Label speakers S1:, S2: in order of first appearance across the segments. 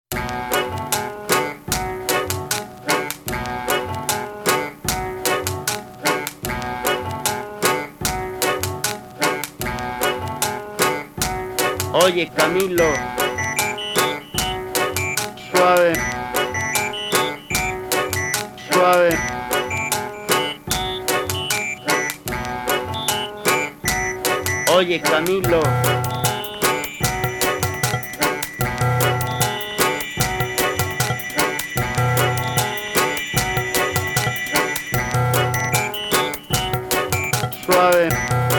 S1: Oye Camilo, suave, suave. Oye Camilo, suave,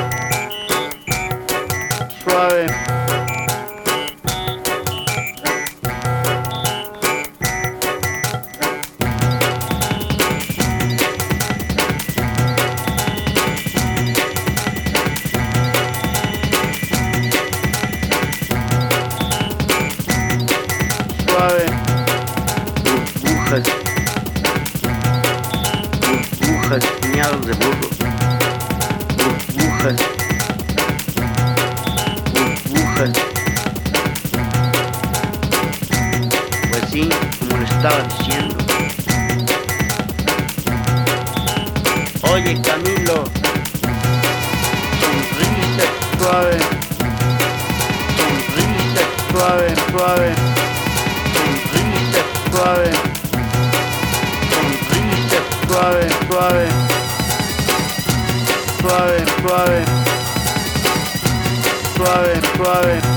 S1: suave. Suave, burbujas, puñados de burro, burbujas, pues sí, como le estaba diciendo. Oye Camilo, sonrisa suave, sonrisa suave, suave. Sonrisa suave, sonrisa suave, suave, suave, suave, suave, suave.